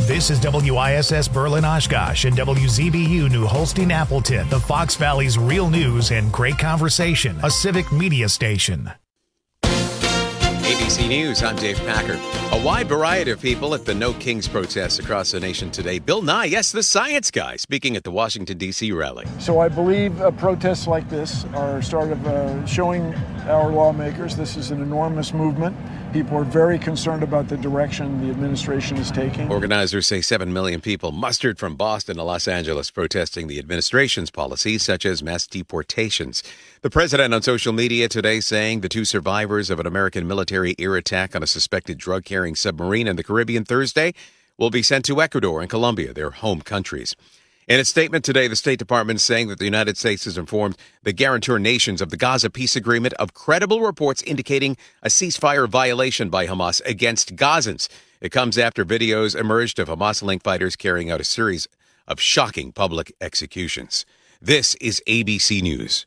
This is WISS Berlin Oshkosh and WZBU New Holstein Appleton, the Fox Valley's real news and great conversation, a civic media station. ABC News, I'm Dave Packer. A wide variety of people at the No Kings protests across the nation today. Bill Nye, yes, the science guy, speaking at the Washington, D.C. rally. So I believe protests like this are sort of showing our lawmakers this is an enormous movement. People are very concerned about the direction the administration is taking. Organizers say 7 million people mustered from Boston to Los Angeles protesting the administration's policies, such as mass deportations. The president on social media today saying the two survivors of an American military air attack on a suspected drug-carrying submarine in the Caribbean Thursday will be sent to Ecuador and Colombia, their home countries. In its statement today, the State Department is saying that the United States has informed the guarantor nations of the Gaza peace agreement of credible reports indicating a ceasefire violation by Hamas against Gazans. It comes after videos emerged of Hamas-linked fighters carrying out a series of shocking public executions. This is ABC News.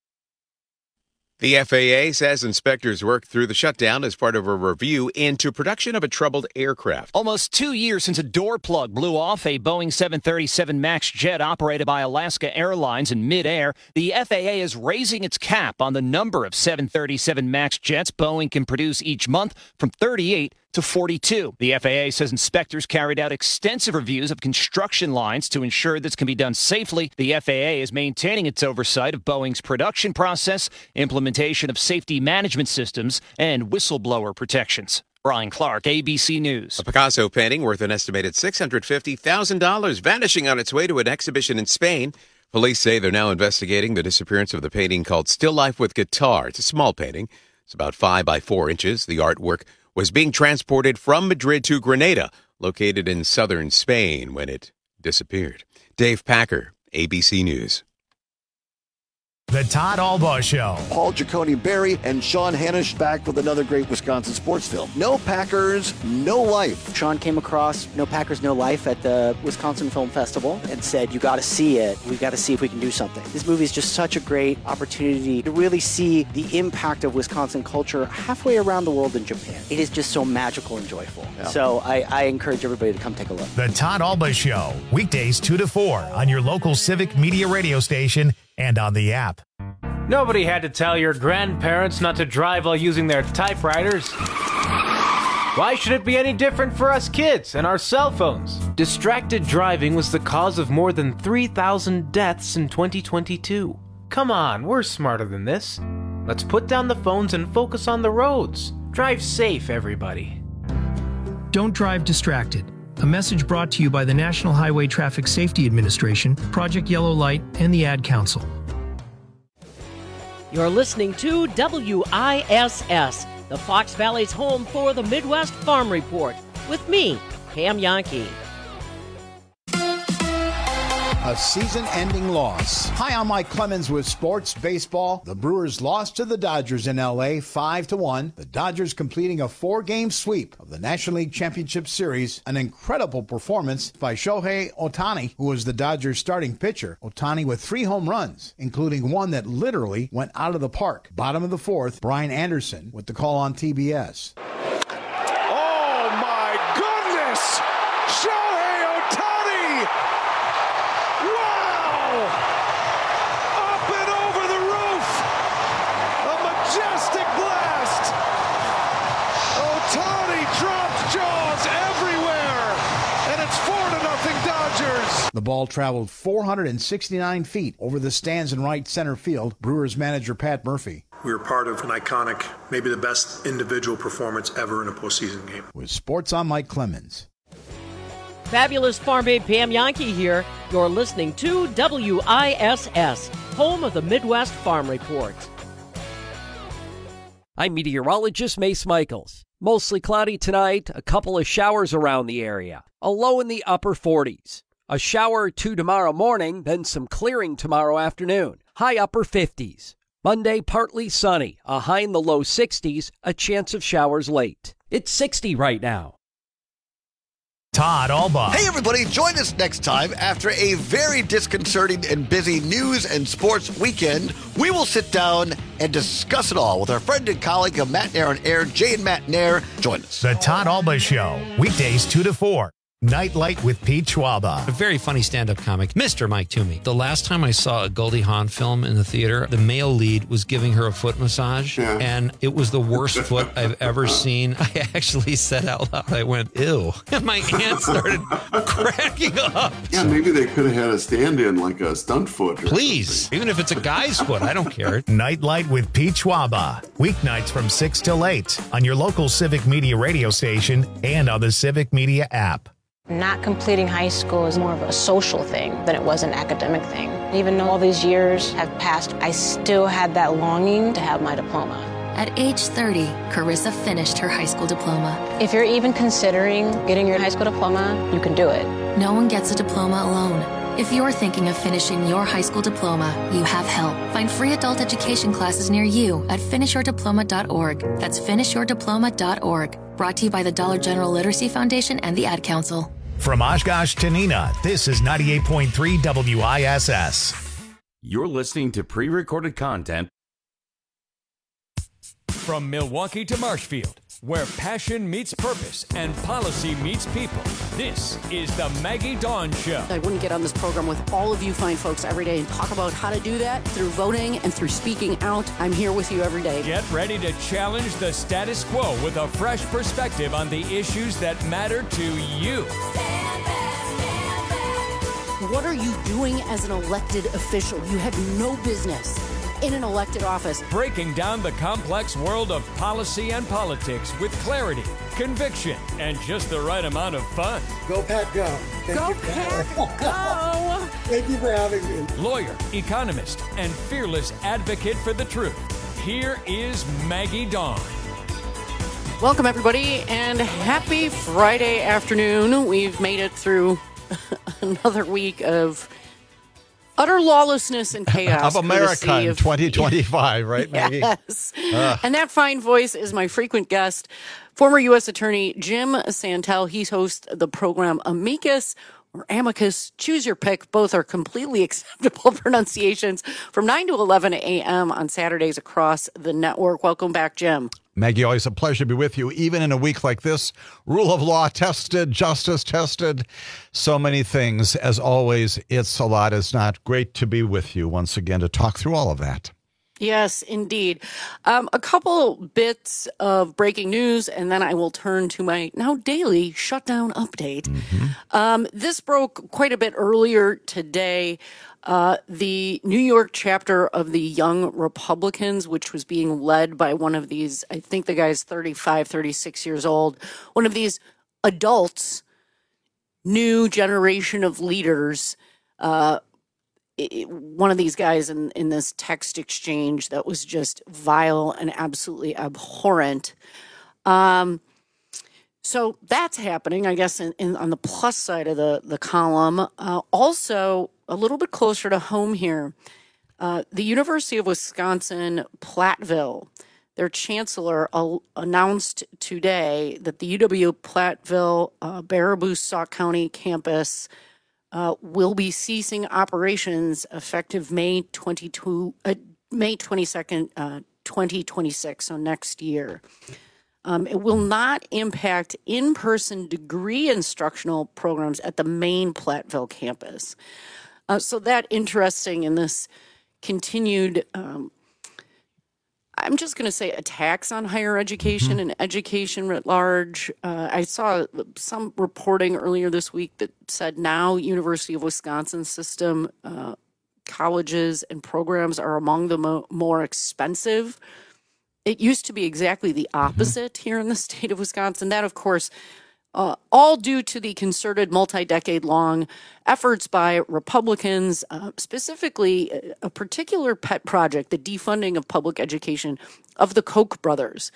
The FAA says inspectors worked through the shutdown as part of a review into production of a troubled aircraft. Almost 2 years since a door plug blew off a Boeing 737 MAX jet operated by Alaska Airlines in midair, the FAA is raising its cap on the number of 737 MAX jets Boeing can produce each month from 38 to 42. The FAA says inspectors carried out extensive reviews of construction lines to ensure this can be done safely. The FAA is maintaining its oversight of Boeing's production process, implementation of safety management systems, and whistleblower protections. Brian Clark, ABC News. A Picasso painting worth an estimated $650,000 vanishing on its way to an exhibition in Spain. Police say they're now investigating the disappearance of the painting called Still Life with Guitar. It's a small painting. It's about 5 by 4 inches. The artwork was being transported from Madrid to Granada, located in southern Spain, when it disappeared. Dave Packer, ABC News. The Todd Albaugh Show. Paul Giacone-Berry and Sean Hanisch back with another great Wisconsin sports film. No Packers, No Life. Sean came across No Packers, No Life at the Wisconsin Film Festival and said, you got to see it. We got to see if we can do something. This movie is just such a great opportunity to really see the impact of Wisconsin culture halfway around the world in Japan. It is just so magical and joyful. Yeah. So I encourage everybody to come take a look. The Todd Albaugh Show, weekdays 2 to 4 on your local civic media radio station and on the app. Nobody had to tell your grandparents not to drive while using their typewriters. Why should it be any different for us kids and our cell phones? Distracted driving was the cause of more than 3,000 deaths in 2022. Come on, we're smarter than this. Let's put down the phones and focus on the roads. Drive safe, everybody. Don't drive distracted. A message brought to you by the National Highway Traffic Safety Administration, Project Yellow Light, and the Ad Council. You're listening to WISS, the Fox Valley's home for the Midwest Farm Report, with me, Pam Yankee. A season-ending loss. Hi, I'm Mike Clemens with Sports Baseball. The Brewers lost to the Dodgers in L.A. 5-1. The Dodgers completing a 4-game sweep of the National League Championship Series. An incredible performance by Shohei Ohtani, who was the Dodgers' starting pitcher. Ohtani with 3 home runs, including one that literally went out of the park. Bottom of the 4th, Brian Anderson with the call on TBS. Oh, my goodness! Shohei Ohtani! Wow! Up and over the roof! A majestic blast! Ohtani drops jaws everywhere! And it's 4-0 Dodgers! The ball traveled 469 feet over the stands in right center field. Brewers manager Pat Murphy. We were part of an iconic, maybe the best individual performance ever in a postseason game. With Sports, I'm Mike Clemens. Fabulous Farm Babe Pam Yankee here. You're listening to WISS, home of the Midwest Farm Report. I'm meteorologist Mace Michaels. Mostly cloudy tonight, a couple of showers around the area. A low in the upper 40s. A shower or two tomorrow morning, then some clearing tomorrow afternoon. High upper 50s. Monday, partly sunny, a high in the low 60s, a chance of showers late. It's 60 right now. Todd Albaugh. Hey, everybody, join us next time. After a very disconcerting and busy news and sports weekend, we will sit down and discuss it all with our friend and colleague of Matt Nair on Air, Jay and Matt Nair. Join us. The Todd Albaugh Show, weekdays 2 to 4. Nightlight with Pete Schwaba. A very funny stand-up comic, Mr. Mike Toomey. The last time I saw a Goldie Hawn film in the theater, the male lead was giving her a foot massage, and it was the worst foot I've ever seen. I actually said out loud, I went, ew. And my aunt started cracking up. Yeah, maybe they could have had a stand-in, like a stunt foot. Please, something. Even if it's a guy's foot, I don't care. Nightlight with Pete Schwaba. Weeknights from 6 till 8 on your local Civic Media radio station and on the Civic Media app. Not completing high school is more of a social thing than it was an academic thing. Even though all these years have passed, I still had that longing to have my diploma. At age 30, Carissa finished her high school diploma. If you're even considering getting your high school diploma, you can do it. No one gets a diploma alone. If you're thinking of finishing your high school diploma, you have help. Find free adult education classes near you at finishyourdiploma.org. That's finishyourdiploma.org. Brought to you by the Dollar General Literacy Foundation and the Ad Council. From Oshkosh to Neenah, this is 98.3 WISS. You're listening to pre-recorded content. From Milwaukee to Marshfield, where passion meets purpose and policy meets people, this is the Maggie Dawn Show. I wouldn't get on this program with all of you fine folks every day and talk about how to do that through voting and through speaking out. I'm here with you every day. Get ready to challenge the status quo with a fresh perspective on the issues that matter to you. What are you doing as an elected official? You have no business in an elected office. Breaking down the complex world of policy and politics with clarity, conviction, and just the right amount of fun. Go Pack Go. Go Pack Go. Thank you for having me. Lawyer, economist, and fearless advocate for the truth. Here is Maggie Dawn. Welcome, everybody, and happy Friday afternoon. We've made it through another week of utter lawlessness and chaos. Of America in 2025, right, Maggie? Yes. And that fine voice is my frequent guest, former U.S. Attorney Jim Santel. He hosts the program Amicus or Amicus. Choose your pick. Both are completely acceptable pronunciations from 9 to 11 a.m. on Saturdays across the network. Welcome back, Jim. Maggie, always a pleasure to be with you, even in a week like this. Rule of law tested, justice tested, so many things. As always, it's a lot. It's not great to be with you once again to talk through all of that. Yes, indeed. A couple bits of breaking news, and then I will turn to my now daily shutdown update. This broke quite a bit earlier today. The New York chapter of the Young Republicans, which was being led by one of these, I think the guy's 35, 36 years old, one of these adults, new generation of leaders, one of these guys in this text exchange that was just vile and absolutely abhorrent. So that's happening, I guess, on the plus side of the column. Also, a little bit closer to home here, the University of Wisconsin Platteville, their chancellor announced today that the UW Platteville Baraboo-Sauk County campus will be ceasing operations effective May 22nd, 2026, so next year. It will not impact in-person degree instructional programs at the main Platteville campus. So that interesting in this continued, I'm just going to say, attacks on higher education and education at large. I saw some reporting earlier this week that said now University of Wisconsin system colleges and programs are among the more expensive. It used to be exactly the opposite here in the state of Wisconsin. That, of course, all due to the concerted multi-decade-long efforts by Republicans, specifically a particular pet project, the defunding of public education of the Koch brothers.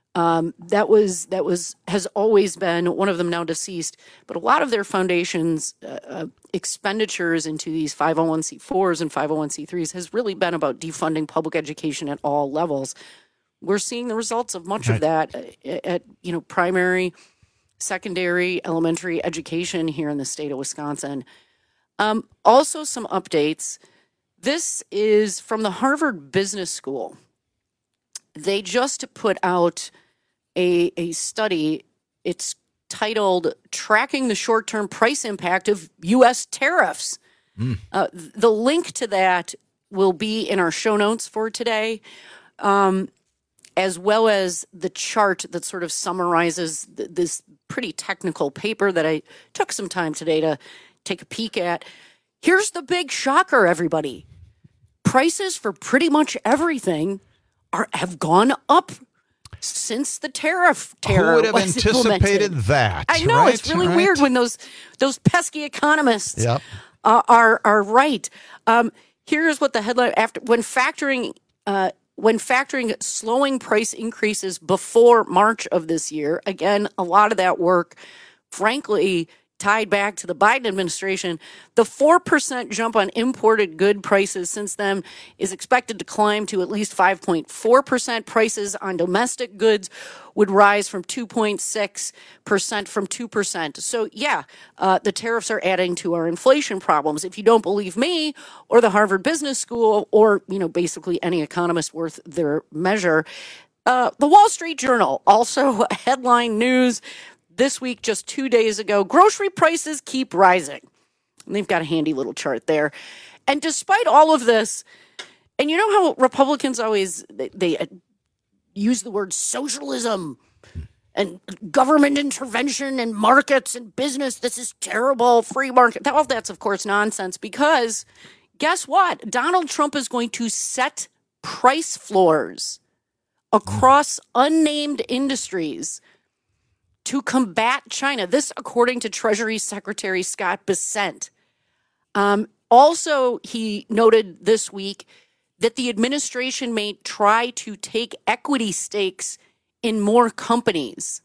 That has always been, one of them now deceased, but a lot of their foundations' expenditures into these 501c4s and 501c3s has really been about defunding public education at all levels. We're seeing the results of much of that at primary, secondary, elementary education here in the state of Wisconsin. Also, some updates. This is from the Harvard Business School. They just put out a study. It's titled Tracking the Short-Term Price Impact of U.S. Tariffs. The link to that will be in our show notes for today, as well as the chart that sort of summarizes this pretty technical paper that I took some time today to take a peek at. Here's the big shocker, everybody. Prices for pretty much everything have gone up since the tariff terror. Who would have was anticipated implemented. that? I know, right? it's really weird when those pesky economists Yep. are right. Here's what the headline when factoring slowing price increases before March of this year. Again, a lot of that work, frankly, tied back to the Biden administration. The 4% jump on imported good prices since then is expected to climb to at least 5.4%. Prices on domestic goods would rise from 2.6% from 2%. So, the tariffs are adding to our inflation problems. If you don't believe me or the Harvard Business School or, basically any economist worth their measure, the Wall Street Journal, also headline news this week, just 2 days ago, grocery prices keep rising. And they've got a handy little chart there. And despite all of this, and you know how Republicans always, they use the word socialism and government intervention and markets and business. This is terrible, free market. All that's, of course, nonsense because guess what? Donald Trump is going to set price floors across unnamed industries to combat China. This, according to Treasury Secretary Scott Bessent. Also, he noted this week that the administration may try to take equity stakes in more companies.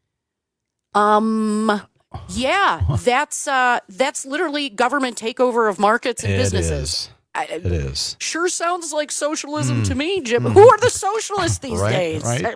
That's literally government takeover of markets and businesses. It is. Sure sounds like socialism to me, Jim. Who are the socialists these days? Right.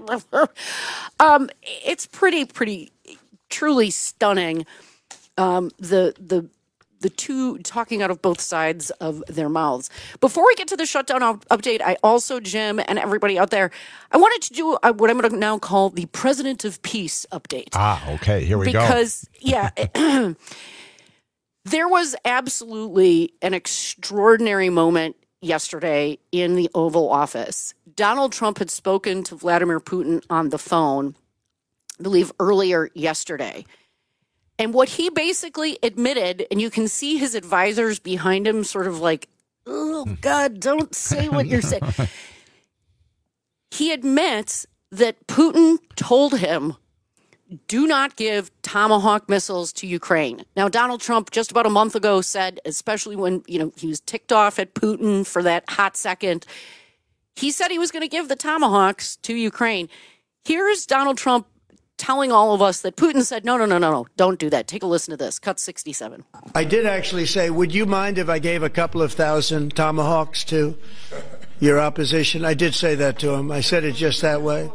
It's pretty, truly stunning. The two talking out of both sides of their mouths. Before we get to the shutdown update, I also, Jim, and everybody out there, I wanted to do what I'm going to now call the President of Peace update. Okay, here we go. Because, there was absolutely an extraordinary moment yesterday in the Oval Office. Donald Trump had spoken to Vladimir Putin on the phone, I believe earlier yesterday. And what he basically admitted, and you can see his advisors behind him sort of like, oh, God, don't say what you're saying. He admits that Putin told him, do not give Tomahawk missiles to Ukraine. Now, Donald Trump just about a month ago said, especially when, he was ticked off at Putin for that hot second, he said he was going to give the Tomahawks to Ukraine. Here's Donald Trump telling all of us that Putin said, no, don't do that. Take a listen to this. Cut 67. I did actually say, would you mind if I gave a couple of thousand Tomahawks to your opposition? I did say that to him. I said it just that way.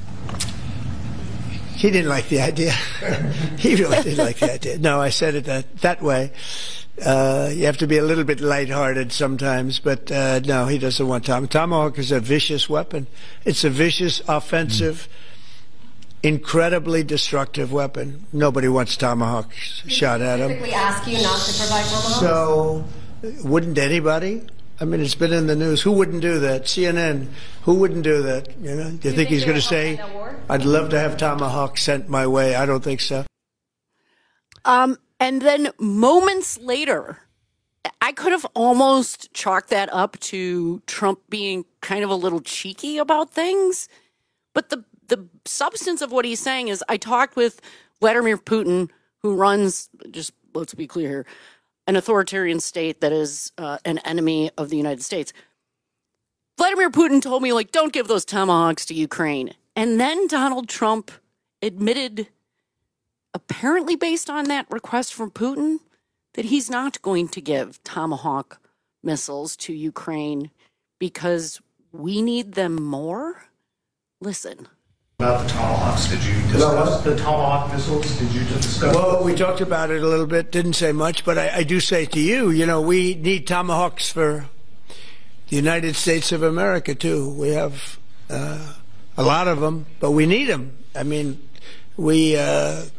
He didn't like the idea. He really didn't like the idea. No, I said it that way. You have to be a little bit lighthearted sometimes, but no, he doesn't want Tomahawk. Tomahawk is a vicious weapon. It's a vicious, offensive, incredibly destructive weapon. Nobody wants Tomahawk shot at him. Typically ask you not to provide Tomahawks? So, wouldn't anybody? I mean, it's been in the news. Who wouldn't do that? CNN. Who wouldn't do that? Do you think he's going to say, I'd love to have Tomahawk sent my way? I don't think so. And then moments later, I could have almost chalked that up to Trump being kind of a little cheeky about things. But the substance of what he's saying is, I talked with Vladimir Putin, who runs, just let's be clear here, an authoritarian state that is an enemy of the United States. Vladimir Putin told me, don't give those Tomahawks to Ukraine. And then Donald Trump admitted, apparently based on that request from Putin, that he's not going to give Tomahawk missiles to Ukraine because we need them more. Listen. About the Tomahawks, did you discuss the Tomahawk missiles? Did you discuss? Well, we talked about it a little bit, didn't say much, but I do say to you, we need Tomahawks for the United States of America, too. We have a lot of them, but we need them. I mean, we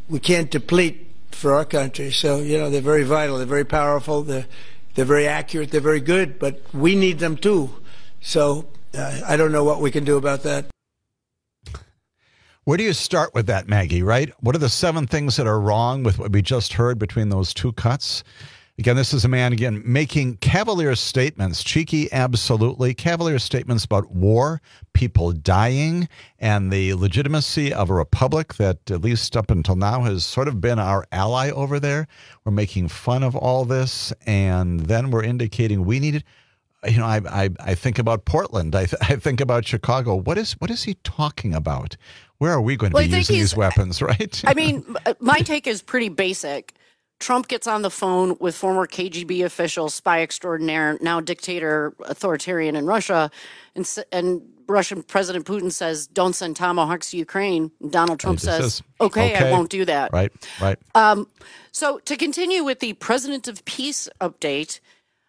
we can't deplete for our country. So, they're very vital. They're very powerful. They're very accurate. They're very good. But we need them, too. So I don't know what we can do about that. Where do you start with that, Maggie, right? What are the 7 things that are wrong with what we just heard between those 2 cuts? Again, this is a man, making cavalier statements, cheeky, absolutely, cavalier statements about war, people dying, and the legitimacy of a republic that, at least up until now, has sort of been our ally over there. We're making fun of all this, and then we're indicating we need it. I think about Portland. I think about Chicago. What is he talking about? Where are we going to be using these weapons, right? I mean, my take is pretty basic. Trump gets on the phone with former KGB official, spy extraordinaire, now dictator, authoritarian in Russia, and Russian President Putin says, don't send Tomahawks to Ukraine. And Donald Trump says, okay, I won't do that. Right. So to continue with the President of Peace update,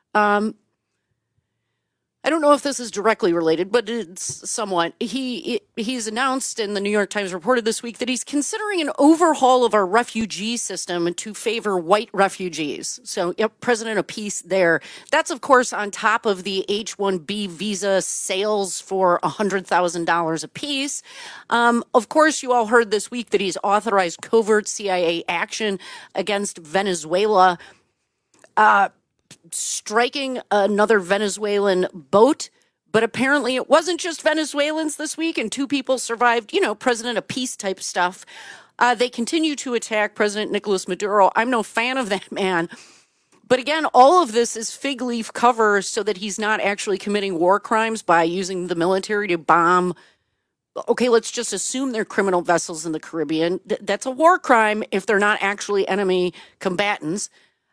I don't know if this is directly related, but it's somewhat. He's announced, and the New York Times reported this week, that he's considering an overhaul of our refugee system to favor white refugees. So, President of Peace there. That's, of course, on top of the H-1B visa sales for $100,000 apiece. Of course, you all heard this week that he's authorized covert CIA action against Venezuela. Striking another Venezuelan boat, but apparently it wasn't just Venezuelans this week, and 2 people survived, President of Peace type stuff. They continue to attack President Nicolas Maduro. I'm no fan of that man. But again, all of this is fig leaf cover so that he's not actually committing war crimes by using the military to bomb. Okay, let's just assume they're criminal vessels in the Caribbean. That's a war crime if they're not actually enemy combatants.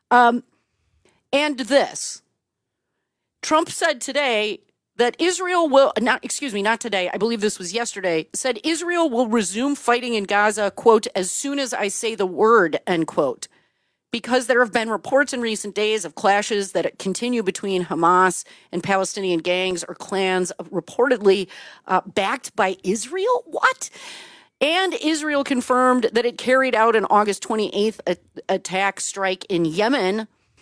And this, Trump said today that Israel will, not today, I believe this was yesterday, said Israel will resume fighting in Gaza, quote, as soon as I say the word, end quote. Because there have been reports in recent days of clashes that continue between Hamas and Palestinian gangs or clans reportedly backed by Israel. What? And Israel confirmed that it carried out an August 28th attack strike in Yemen.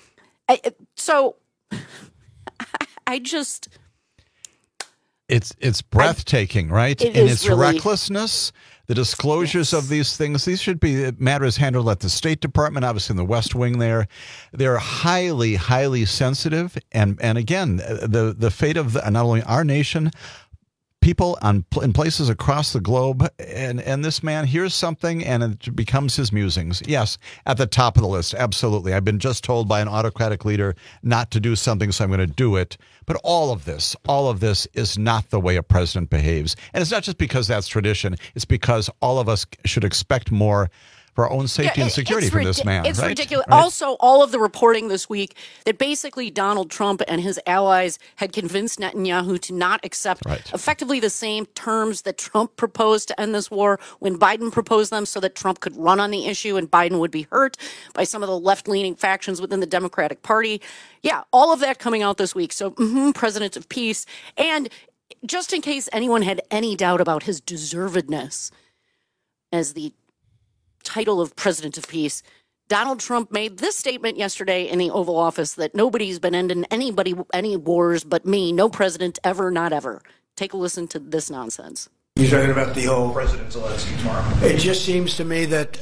It's breathtaking, right? It in is its really recklessness, the disclosures of these things, these should be matters handled at the State Department, obviously in the West Wing there. They're highly, highly sensitive. And again, the fate of not only our nation, people in places across the globe, and this man hears something and it becomes his musings. Yes, at the top of the list, absolutely. I've been just told by an autocratic leader not to do something, so I'm going to do it. But all of this is not the way a president behaves. And it's not just because that's tradition. It's because all of us should expect more for our own safety and security from this man. It's right? ridiculous. Right? Also, all of the reporting this week that basically Donald Trump and his allies had convinced Netanyahu to not accept effectively the same terms that Trump proposed to end this war when Biden proposed them so that Trump could run on the issue and Biden would be hurt by some of the left-leaning factions within the Democratic Party. Yeah, all of that coming out this week. So, President of Peace. And just in case anyone had any doubt about his deservedness as the title of President of Peace, Donald Trump made this statement yesterday in the Oval Office that nobody's been ending any wars but me. No president ever, not ever. Take a listen to this nonsense. You're talking about the whole President Zelensky tomorrow. It just seems to me that,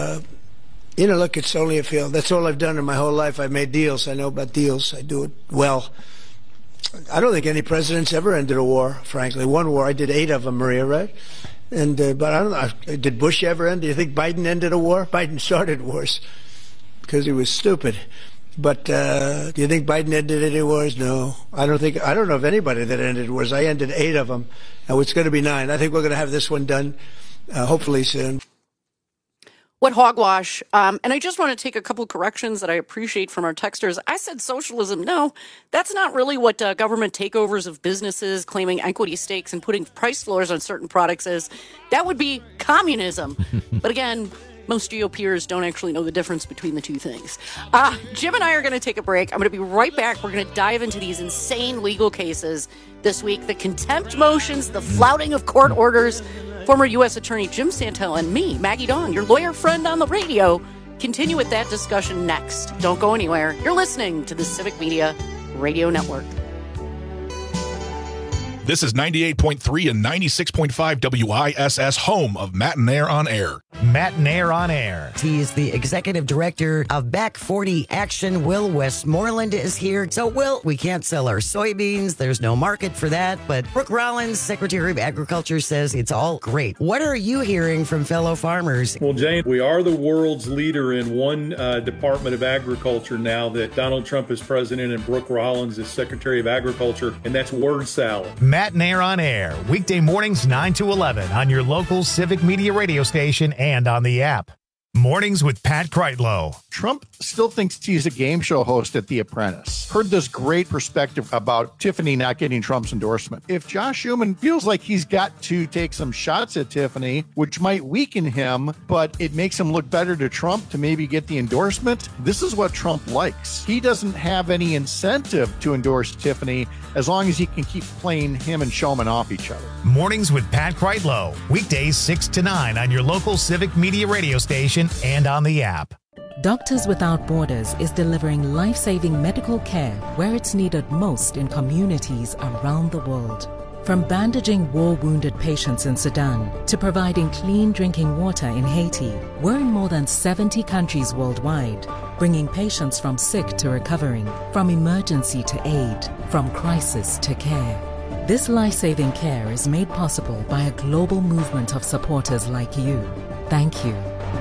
look, it's only a field. That's all I've done in my whole life. I've made deals. I know about deals. I do it well. I don't think any president's ever ended a war, frankly. One war, I did 8 of them, Maria, right? And but I don't know. Did Bush ever end? Do you think Biden ended a war? Biden started wars because he was stupid. But do you think Biden ended any wars? No, I don't think. I don't know of anybody that ended wars. I ended 8 of them, and it's going to be 9. I think we're going to have this one done, hopefully soon. What hogwash. And I just want to take a couple corrections that I appreciate from our texters. I said socialism. No, that's not really what government takeovers of businesses, claiming equity stakes and putting price floors on certain products is. That would be communism. But again, most GOPers don't actually know the difference between the two things. Jim and I are going to take a break. I'm going to be right back. We're going to dive into these insane legal cases this week. The contempt motions, the flouting of court orders. Former U.S. Attorney Jim Santel and me, Maggie Dawn, your lawyer friend on the radio, continue with that discussion next. Don't go anywhere. You're listening to the Civic Media Radio Network. This is 98.3 and 96.5 WISS, home of Matt and Air on Air. Matt and Air on Air. He is the executive director of Back 40 Action. Will Westmoreland is here. So, Will, we can't sell our soybeans. There's no market for that. But Brooke Rollins, Secretary of Agriculture, says it's all great. What are you hearing from fellow farmers? Well, Jane, we are the world's leader in one Department of Agriculture now that Donald Trump is president and Brooke Rollins is Secretary of Agriculture, and that's word salad. Matt and Air on Air, weekday mornings 9 to 11 on your local Civic Media radio station and on the app. Mornings with Pat Kreitlow. Trump still thinks he's a game show host at The Apprentice. Heard this great perspective about Tiffany not getting Trump's endorsement. If Josh Schumann feels like he's got to take some shots at Tiffany, which might weaken him, but it makes him look better to Trump to maybe get the endorsement, this is what Trump likes. He doesn't have any incentive to endorse Tiffany as long as he can keep playing him and Schumann off each other. Mornings with Pat Kreitlow. Weekdays 6 to 9 on your local Civic Media radio station and on the app. Doctors Without Borders is delivering life-saving medical care where it's needed most in communities around the world. From bandaging war-wounded patients in Sudan to providing clean drinking water in Haiti, we're in more than 70 countries worldwide, bringing patients from sick to recovering, from emergency to aid, from crisis to care. This life-saving care is made possible by a global movement of supporters like you. Thank you.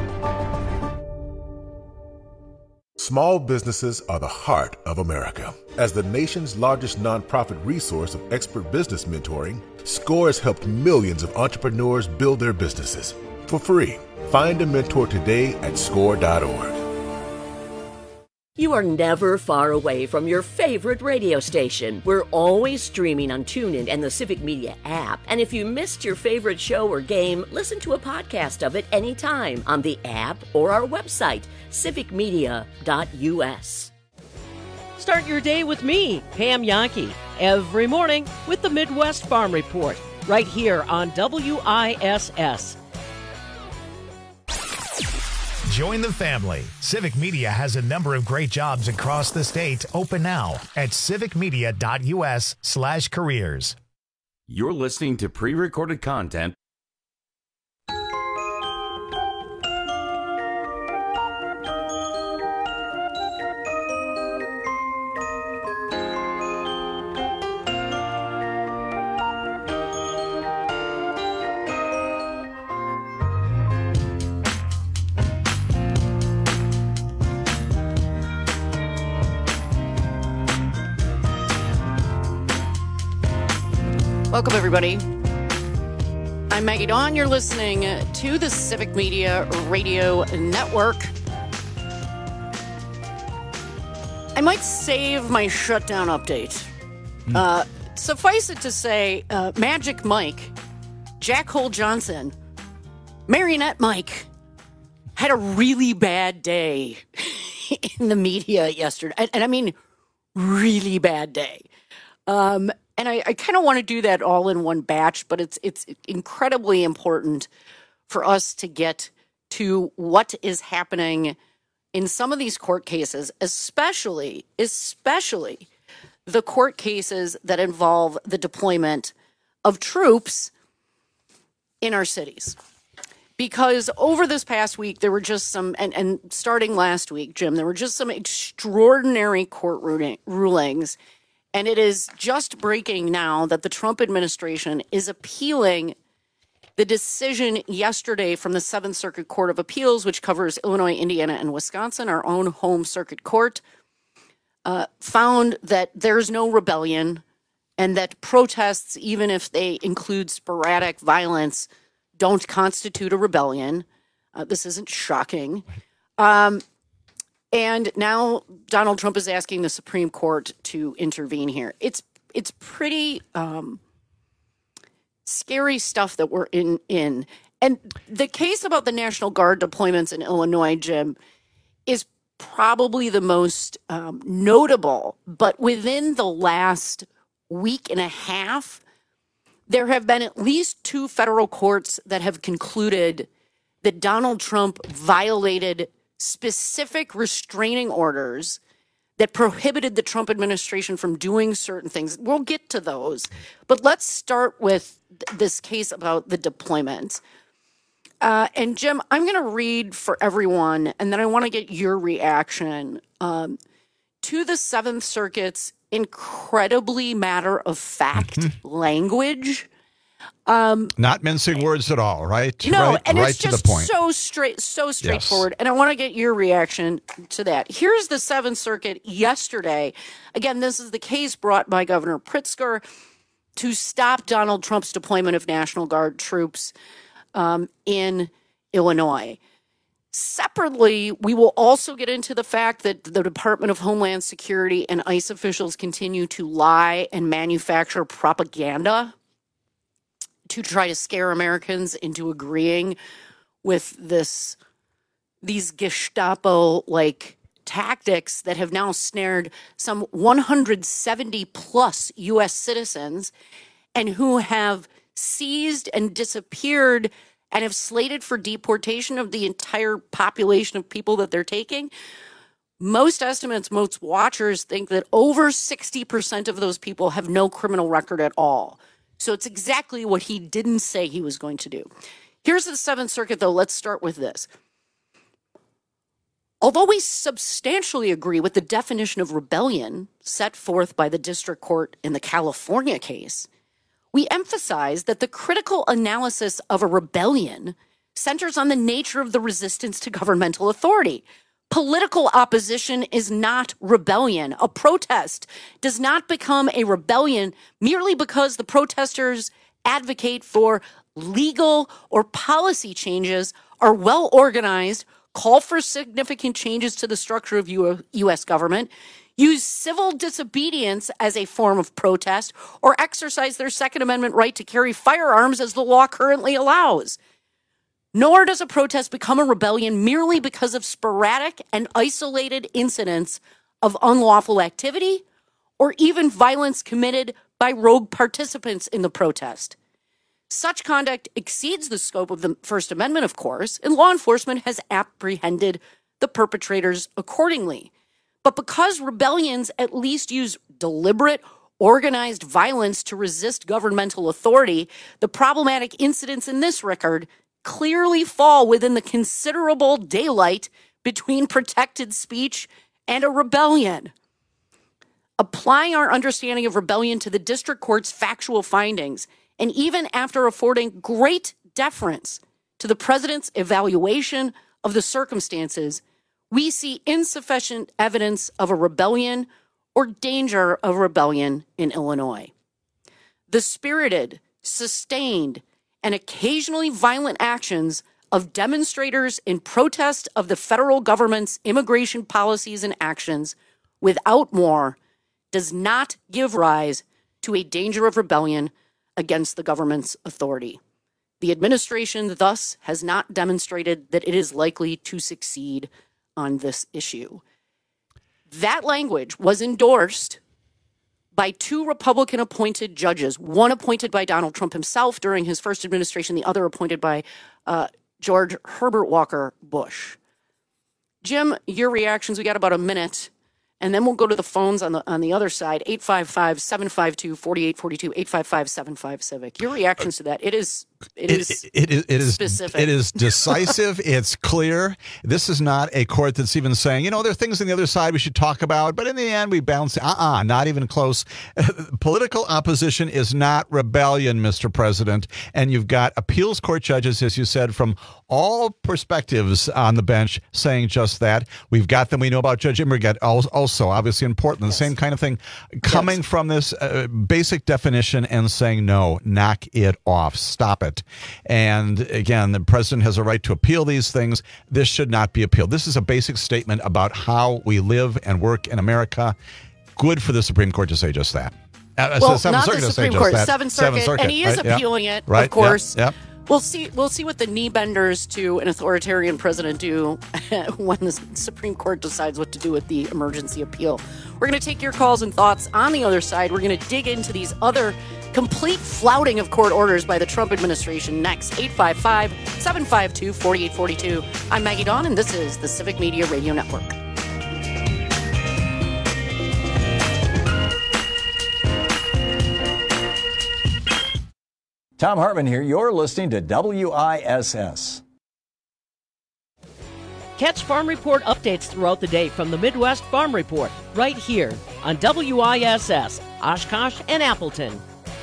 Small businesses are the heart of America. As the nation's largest nonprofit resource of expert business mentoring, SCORE has helped millions of entrepreneurs build their businesses for free. Find a mentor today at score.org. You are never far away from your favorite radio station. We're always streaming on TuneIn and the Civic Media app. And if you missed your favorite show or game, listen to a podcast of it anytime on the app or our website, civicmedia.us. Start your day with me, Pam Yankee, every morning with the Midwest Farm Report, right here on WISS. Join the family. Civic Media has a number of great jobs across the state open now at civicmedia.us/careers. You're listening to pre-recorded content. Welcome, everybody. I'm Maggie Dawn. You're listening to the Civic Media Radio Network. I might save my shutdown update. Suffice it to say, Magic Mike, Jack Hole Johnson, Marionette Mike had a really bad day in the media yesterday. And I mean, really bad day. And I kind of want to do that all in one batch, but it's incredibly important for us to get to what is happening in some of these court cases, especially the court cases that involve the deployment of troops in our cities. Because over this past week, there were just some, and starting last week, Jim, there were just some extraordinary court rulings. And it is just breaking now that the Trump administration is appealing the decision yesterday from the Seventh Circuit Court of Appeals, which covers Illinois, Indiana, and Wisconsin, our own home circuit court, found that there's no rebellion and that protests, even if they include sporadic violence, don't constitute a rebellion. This isn't shocking. And now Donald Trump is asking the Supreme Court to intervene here. It's pretty scary stuff that we're in. And the case about the National Guard deployments in Illinois, Jim, is probably the most notable. But within the last week and a half, There have been at least 2 federal courts that have concluded that Donald Trump violated specific restraining orders that prohibited the Trump administration from doing certain things. We'll get to those. But let's start with this case about the deployment. And Jim, I'm going to read for everyone, and then I want to get your reaction to the Seventh Circuit's incredibly matter-of-fact language. Not mincing words at all, right? No, right, and right it's to just the point. so straightforward. Yes. And I want to get your reaction to that. Here's the Seventh Circuit yesterday. Again, this is the case brought by Governor Pritzker to stop Donald Trump's deployment of National Guard troops in Illinois. Separately, we will also get into the fact that the Department of Homeland Security and ICE officials continue to lie and manufacture propaganda to try to scare Americans into agreeing with these Gestapo-like tactics that have now snared some 170 plus U.S. citizens and who have seized and disappeared and have slated for deportation of the entire population of people that they're taking. Most estimates, most watchers think that over 60% of those people have no criminal record at all. So it's exactly what he didn't say he was going to do. Here's the Seventh Circuit, though. Let's start with this. Although we substantially agree with the definition of rebellion set forth by the district court in the California case, we emphasize that the critical analysis of a rebellion centers on the nature of the resistance to governmental authority. Political opposition is not rebellion. A protest does not become a rebellion merely because the protesters advocate for legal or policy changes, are well organized, call for significant changes to the structure of U.S. government, use civil disobedience as a form of protest, or exercise their Second Amendment right to carry firearms as the law currently allows. Nor does a protest become a rebellion merely because of sporadic and isolated incidents of unlawful activity or even violence committed by rogue participants in the protest. Such conduct exceeds the scope of the First Amendment, of course, and law enforcement has apprehended the perpetrators accordingly. But because rebellions at least use deliberate, organized violence to resist governmental authority, the problematic incidents in this record clearly fall within the considerable daylight between protected speech and a rebellion. Applying our understanding of rebellion to the district court's factual findings, and even after affording great deference to the president's evaluation of the circumstances, we see insufficient evidence of a rebellion or danger of rebellion in Illinois. The spirited, sustained, and occasionally violent actions of demonstrators in protest of the federal government's immigration policies and actions without more does not give rise to a danger of rebellion against the government's authority. The administration thus has not demonstrated that it is likely to succeed on this issue. That language was endorsed by 2 Republican-appointed judges, one appointed by Donald Trump himself during his first administration, the other appointed by George Herbert Walker Bush. Jim, your reactions, we got about a minute, and then we'll go to the phones on the other side, 855-752-4842, 855-75-CIVIC. Your reactions to that, it is specific. It is decisive. It's clear. This is not a court that's even saying, there are things on the other side we should talk about, but in the end we balance. Not even close. Political opposition is not rebellion, Mr. President. And you've got appeals court judges, as you said, from all perspectives on the bench saying just that. We've got them. We know about Judge Immerget, also obviously in Portland, the same kind of thing, coming from this basic definition and saying, no, knock it off, stop it. And again, the president has a right to appeal these things. This should not be appealed. This is a basic statement about how we live and work in America. Good for the Supreme Court to say just that. Not the Supreme Court, Seventh Circuit, and he is appealing it, of course. Yep. We'll see what the knee benders to an authoritarian president do when the Supreme Court decides what to do with the emergency appeal. We're going to take your calls and thoughts on the other side. We're going to dig into these other complete flouting of court orders by the Trump administration next. 855-752-4842. I'm Maggie Dawn, and this is the Civic Media Radio Network. Tom Hartman here. You're listening to WISS. Catch Farm Report updates throughout the day from the Midwest Farm Report right here on WISS, Oshkosh and Appleton.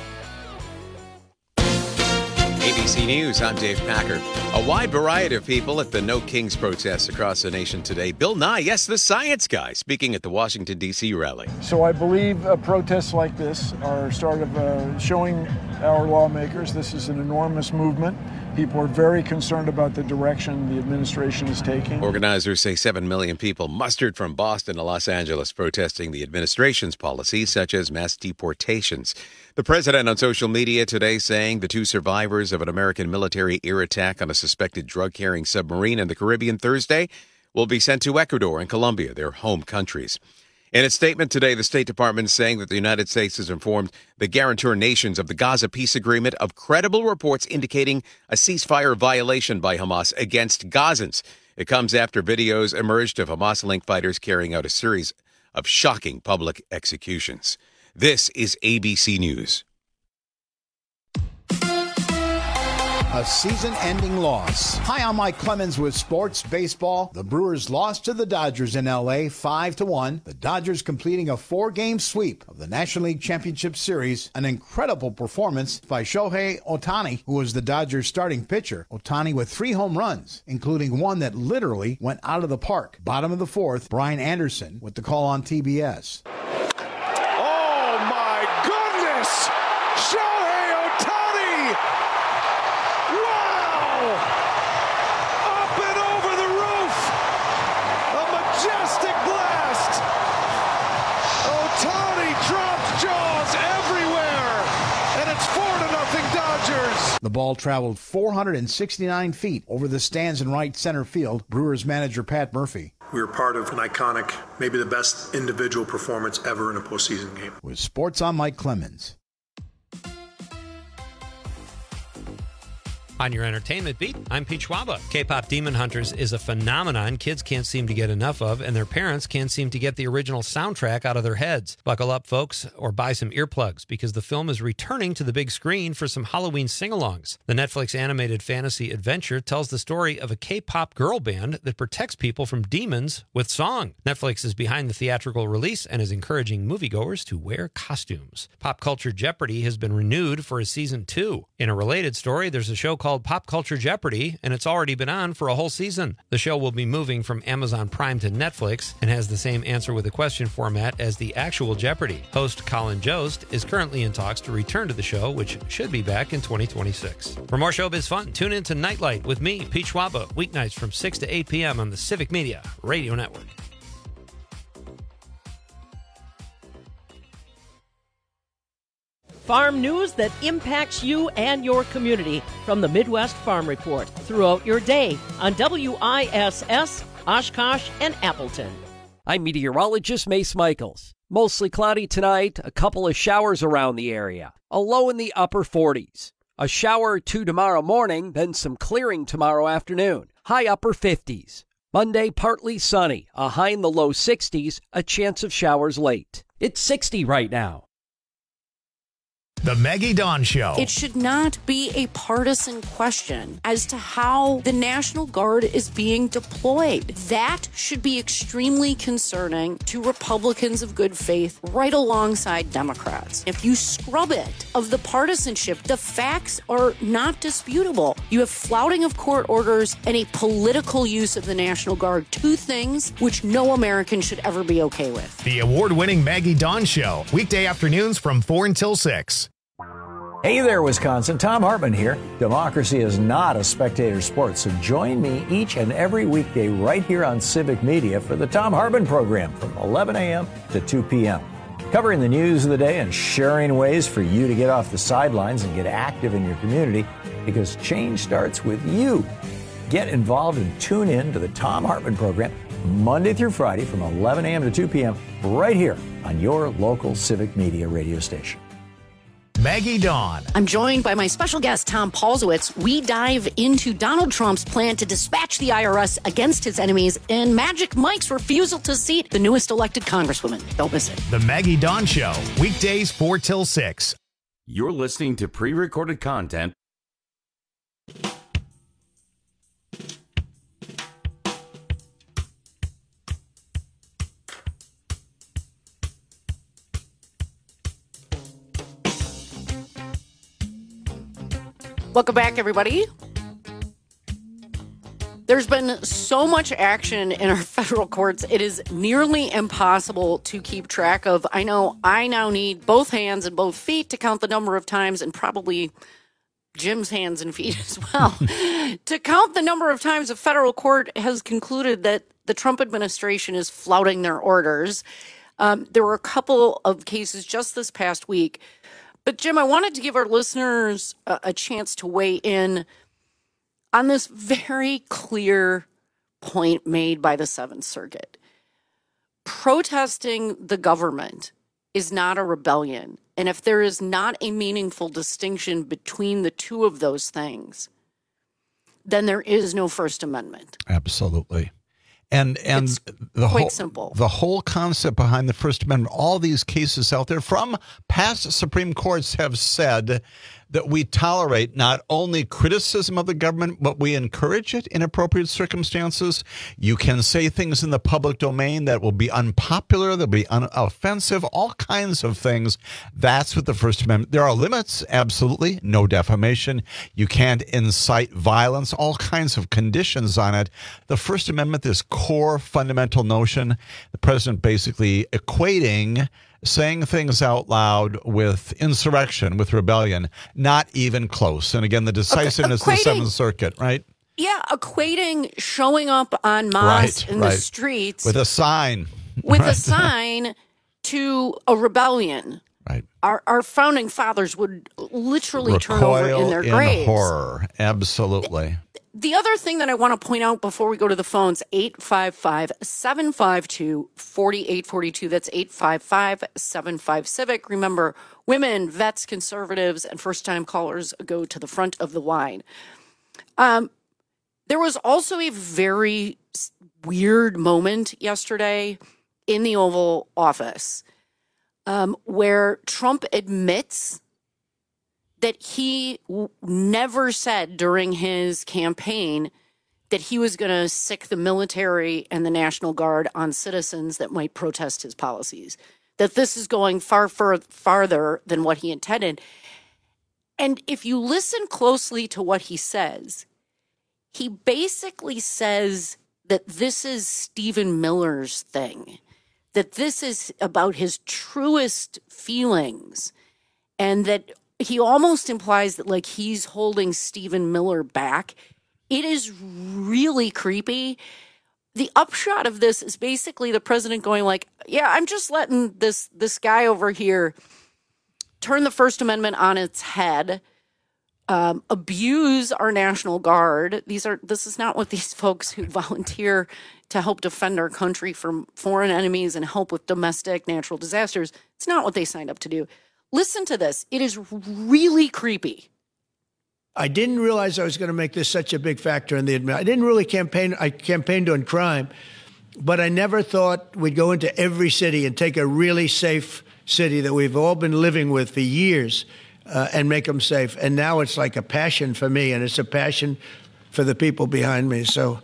ABC News, I'm Dave Packer. A wide variety of people at the No Kings protests across the nation today. Bill Nye, yes, the science guy, speaking at the Washington, D.C. rally. So I believe protests like this are sort of showing our lawmakers this is an enormous movement. People are very concerned about the direction the administration is taking. Organizers say 7 million people mustered from Boston to Los Angeles protesting the administration's policies, such as mass deportations. The president on social media today saying the 2 survivors of an American military air attack on a suspected drug-carrying submarine in the Caribbean Thursday will be sent to Ecuador and Colombia, their home countries. In its statement today, the State Department is saying that the United States has informed the guarantor nations of the Gaza peace agreement of credible reports indicating a ceasefire violation by Hamas against Gazans. It comes after videos emerged of Hamas-linked fighters carrying out a series of shocking public executions. This is ABC News. A season-ending loss. Hi, I'm Mike Clemens with Sports Baseball. The Brewers lost to the Dodgers in L.A. 5-1. The Dodgers completing a 4-game sweep of the National League Championship Series. An incredible performance by Shohei Ohtani, who was the Dodgers' starting pitcher. Ohtani with 3 home runs, including one that literally went out of the park. Bottom of the 4th, Brian Anderson with the call on TBS. Oh, my goodness! Shohei Ohtani! Wow! Up and over the roof! A majestic blast! Ohtani dropped jaws everywhere! And it's 4-0 Dodgers! The ball traveled 469 feet over the stands in right center field. Brewers manager Pat Murphy. We were part of an iconic, maybe the best individual performance ever in a postseason game. With Sports, I'm Mike Clemens. On your entertainment beat, I'm Pete Schwaba. K-pop Demon Hunters is a phenomenon kids can't seem to get enough of, and their parents can't seem to get the original soundtrack out of their heads. Buckle up, folks, or buy some earplugs, because the film is returning to the big screen for some Halloween sing-alongs. The Netflix animated fantasy adventure tells the story of a K-pop girl band that protects people from demons with song. Netflix is behind the theatrical release and is encouraging moviegoers to wear costumes. Pop Culture Jeopardy has been renewed for a season 2. In a related story, there's a show called Pop Culture Jeopardy, and it's already been on for a whole season. The show will be moving from Amazon Prime to Netflix and has the same answer with a question format as the actual Jeopardy. Host Colin Jost is currently in talks to return to the show, which should be back in 2026. For more showbiz fun, tune in to Nightlight with me, Pete Schwaba, weeknights from 6 to 8 p.m. on the Civic Media Radio Network. Farm news that impacts you and your community from the Midwest Farm Report throughout your day on WISS, Oshkosh, and Appleton. I'm meteorologist Mace Michaels. Mostly cloudy tonight, a couple of showers around the area, a low in the upper 40s. A shower or 2 tomorrow morning, then some clearing tomorrow afternoon, high upper 50s. Monday, partly sunny, a high in the low 60s, a chance of showers late. It's 60 right now. The Maggie Dawn Show. It should not be a partisan question as to how the National Guard is being deployed. That should be extremely concerning to Republicans of good faith right alongside Democrats. If you scrub it of the partisanship, the facts are not disputable. You have flouting of court orders and a political use of the National Guard, 2 things which no American should ever be okay with. The award-winning Maggie Dawn Show, weekday afternoons from 4 until 6. Hey there, Wisconsin. Tom Hartman here. Democracy is not a spectator sport, so join me each and every weekday right here on Civic Media for the Tom Hartman program from 11 a.m. to 2 p.m. Covering the news of the day and sharing ways for you to get off the sidelines and get active in your community, because change starts with you. Get involved and tune in to the Tom Hartman program Monday through Friday from 11 a.m. to 2 p.m. right here on your local Civic Media radio station. Maggie Dawn. I'm joined by my special guest, Tom Paulsowitz. We dive into Donald Trump's plan to dispatch the IRS against his enemies and Magic Mike's refusal to seat the newest elected congresswoman. Don't miss it. The Maggie Dawn Show, weekdays 4 till 6. You're listening to pre-recorded content. Welcome back, everybody. There's been so much action in our federal courts, it is nearly impossible to keep track of. I know I now need both hands and both feet to count the number of times, and probably Jim's hands and feet as well, to count the number of times a federal court has concluded that the Trump administration is flouting their orders. There were a couple of cases just this past week. But, Jim, I wanted to give our listeners a chance to weigh in on this very clear point made by the Seventh Circuit. Protesting the government is not a rebellion. And if there is not a meaningful distinction between the two of those things, then there is no First Amendment. Absolutely. And it's the quite whole simple. The whole concept behind the First Amendment, all these cases out there from past Supreme Courts have said that we tolerate not only criticism of the government, but we encourage it in appropriate circumstances. You can say things in the public domain that will be unpopular, they'll be offensive, all kinds of things. That's what the First Amendment. There are limits, absolutely. No defamation. You can't incite violence, all kinds of conditions on it. The First Amendment, this core fundamental notion, the president basically equating saying things out loud with insurrection, with rebellion, not even close. And again, the decisiveness of the Seventh Circuit, right? Yeah, equating showing up en masse in the streets with a sign. With a sign to a rebellion. Right. Our founding fathers would literally turn over in their graves. In horror. Absolutely. The other thing that I want to point out before we go to the phones, 855-752-4842. That's 855-75-CIVIC. Remember, women, vets, conservatives, and first-time callers go to the front of the line. There was also a very weird moment yesterday in the Oval Office where Trump admits that he never said during his campaign that he was going to sic the military and the National Guard on citizens that might protest his policies, that this is going farther than what he intended. And if you listen closely to what he says, he basically says that this is Stephen Miller's thing, that this is about his truest feelings, and that he almost implies that like he's holding Stephen Miller back. It is really creepy. The upshot of this is basically the president going like, yeah, I'm just letting this guy over here turn the First Amendment on its head, abuse our National Guard. This is not what these folks who volunteer to help defend our country from foreign enemies and help with domestic natural disasters. It's not what they signed up to do. Listen to this. It is really creepy. I didn't realize I was going to make this such a big factor in the admin. I didn't really campaign. I campaigned on crime, but I never thought we'd go into every city and take a really safe city that we've all been living with for years and make them safe. And now it's like a passion for me, and it's a passion for the people behind me. So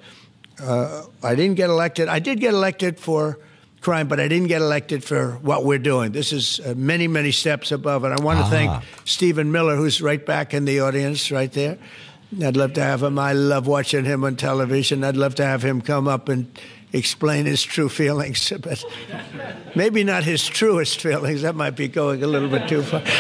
I didn't get elected. I did get elected for crime, but I didn't get elected for what we're doing. This is many, many steps above. And I want to thank Stephen Miller, who's right back in the audience right there. I'd love to have him. I love watching him on television. I'd love to have him come up and explain his true feelings, but maybe not his truest feelings. That might be going a little bit too far.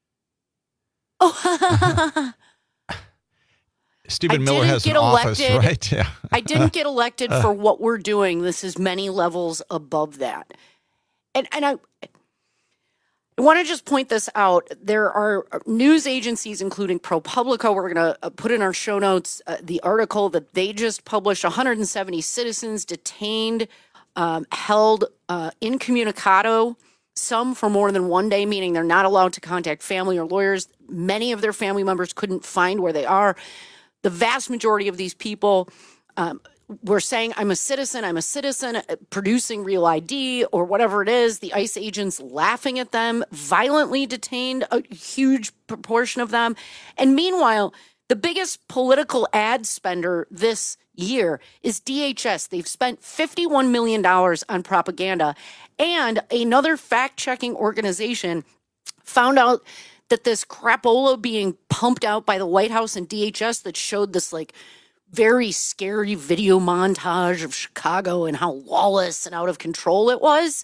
Oh, Stephen Miller has an office, right? Yeah. I didn't get elected for what we're doing. This is many levels above that. And I want to just point this out. There are news agencies, including ProPublica. We're going to put in our show notes the article that they just published. 170 citizens detained, held incommunicado some for more than one day, meaning they're not allowed to contact family or lawyers. Many of their family members couldn't find where they are. The vast majority of these people were saying, I'm a citizen, producing real ID or whatever it is. The ICE agents laughing at them, violently detained a huge proportion of them. And meanwhile, the biggest political ad spender this year is DHS. They've spent $51 million on propaganda. And another fact-checking organization found out that this crapola being pumped out by the White House and DHS that showed this like very scary video montage of Chicago and how lawless and out of control it was.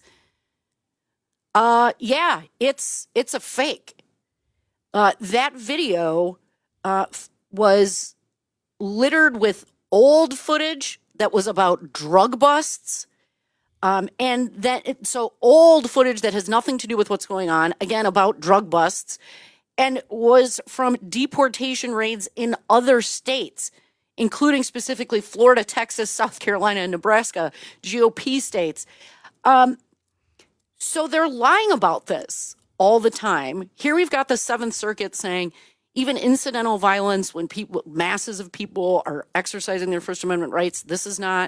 Yeah, it's a fake. That video was littered with old footage that was about drug busts. So old footage that has nothing to do with what's going on, again, about drug busts, and was from deportation raids in other states, including specifically Florida, Texas, South Carolina, and Nebraska, GOP states. So they're lying about this all the time. Here we've got the Seventh Circuit saying even incidental violence, when masses of people are exercising their First Amendment rights, this is not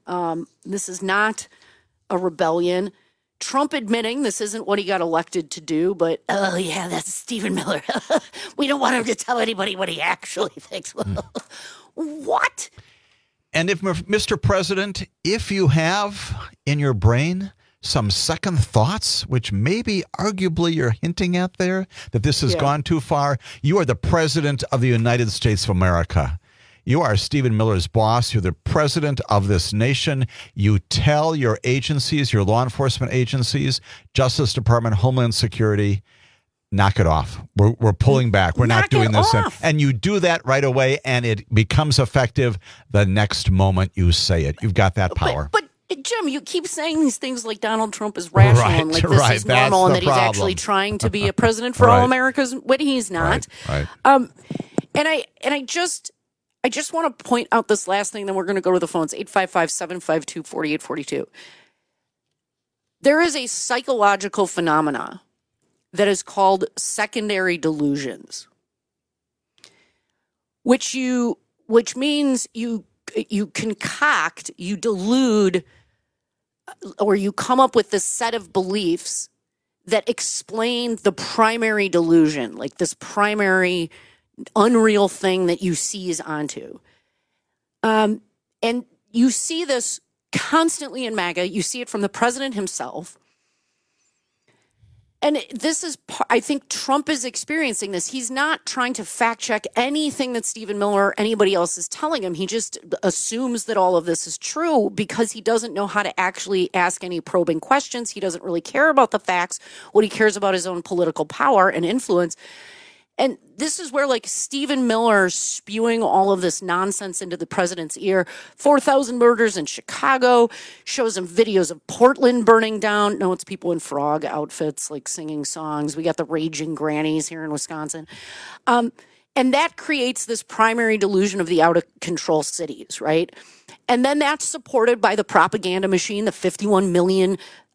a rebellion. Trump admitting this isn't what he got elected to do, but, oh, yeah, that's Stephen Miller. We don't want him to tell anybody what he actually thinks. What? And if, Mr. President, if you have in your brain some second thoughts, which maybe arguably you're hinting at there, that this has gone too far, you are the President of the United States of America. You are Stephen Miller's boss. You're the president of this nation. You tell your agencies, your law enforcement agencies, Justice Department, Homeland Security, knock it off. We're pulling back. We're not doing this. And you do that right away, and it becomes effective the next moment you say it. You've got that power. But Jim, you keep saying these things like Donald Trump is rational and like this is normal and that he's actually trying to be a president for all Americans when he's not. And I just want to point out this last thing, then we're going to go to the phones, 855-752-4842. There is a psychological phenomena that is called secondary delusions, which means you concoct, you delude, or you come up with this set of beliefs that explain the primary delusion, like this primary unreal thing that you seize onto. And you see this constantly in MAGA. You see it from the president himself. And this is, I think Trump is experiencing this. He's not trying to fact check anything that Stephen Miller or anybody else is telling him. He just assumes that all of this is true because he doesn't know how to actually ask any probing questions. He doesn't really care about the facts. What he cares about is his own political power and influence. And this is where, like, Stephen Miller spewing all of this nonsense into the president's ear. 4,000 murders in Chicago, shows him videos of Portland burning down. No, it's people in frog outfits, like, singing songs. We got the raging grannies here in Wisconsin. And that creates this primary delusion of the out-of-control cities, right? And then that's supported by the propaganda machine, the $51 million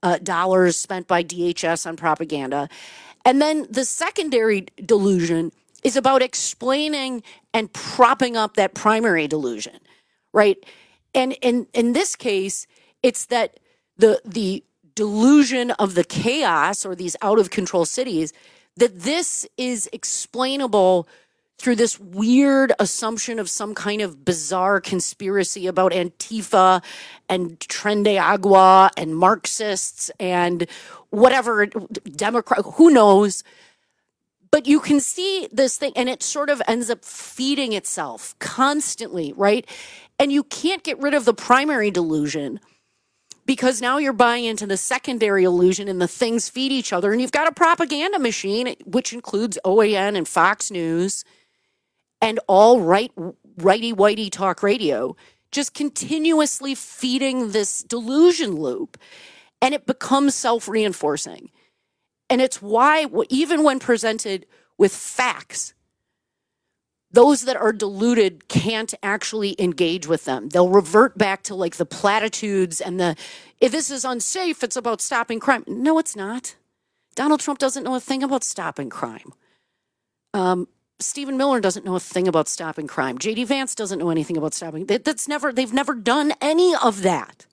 spent by DHS on propaganda. And then the secondary delusion is about explaining and propping up that primary delusion, right? And in this case, it's that the delusion of the chaos or these out-of-control cities, that this is explainable through this weird assumption of some kind of bizarre conspiracy about Antifa and Tren de Agua and Marxists and whatever, Democrat, who knows? But you can see this thing, and it sort of ends up feeding itself constantly, right? And you can't get rid of the primary delusion because now you're buying into the secondary illusion and the things feed each other. And you've got a propaganda machine, which includes OAN and Fox News and all righty-whitey talk radio, just continuously feeding this delusion loop. And it becomes self-reinforcing. And it's why, even when presented with facts, those that are deluded can't actually engage with them. They'll revert back to like the platitudes and if this is unsafe, it's about stopping crime. No, it's not. Donald Trump doesn't know a thing about stopping crime. Stephen Miller doesn't know a thing about stopping crime. J.D. Vance doesn't know anything about stopping. They've never done any of that.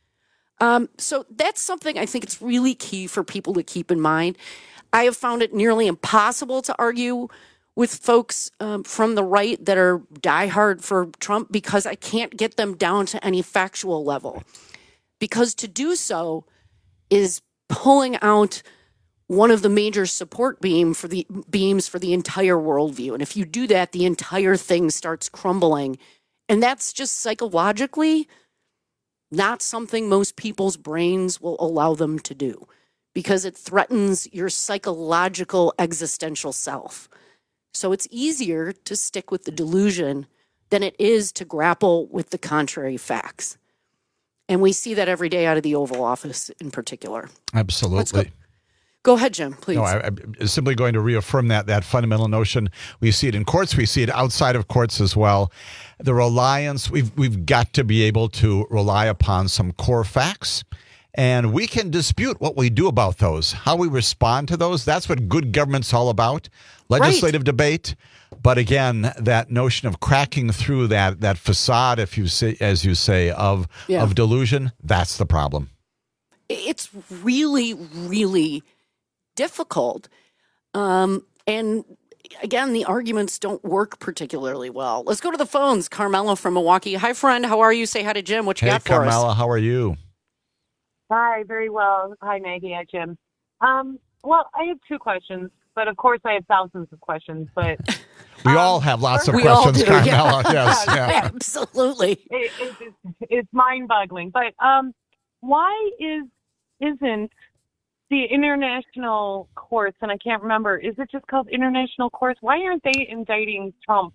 So that's something I think it's really key for people to keep in mind. I have found it nearly impossible to argue with folks from the right that are diehard for Trump because I can't get them down to any factual level. Because to do so is pulling out one of the major support beams for the entire worldview. And if you do that, the entire thing starts crumbling. And that's just psychologically not something most people's brains will allow them to do because it threatens your psychological existential self. So it's easier to stick with the delusion than it is to grapple with the contrary facts. And we see that every day out of the Oval Office in particular. Absolutely. Go ahead, Jim, please. No, I'm simply going to reaffirm that fundamental notion. We see it in courts. We see it outside of courts as well. The reliance, we've got to be able to rely upon some core facts. And we can dispute what we do about those, how we respond to those. That's what good government's all about, legislative debate. But again, that notion of cracking through that facade, if you say, as you say, of delusion, that's the problem. It's really, really difficult. And again, the arguments don't work particularly well. Let's go to the phones. Carmela from Milwaukee. Hi, friend. How are you? Say hi to Jim. What you got for us? Hey, Carmela. How are you? Hi, very well. Hi, Maggie. Hi, Jim. Well, I have two questions, but of course I have thousands of questions. But we all have lots of questions, Carmela. Yes, yeah. Absolutely. It's mind-boggling. But why isn't the international courts, and I can't remember, is it just called international courts? Why aren't they indicting Trump?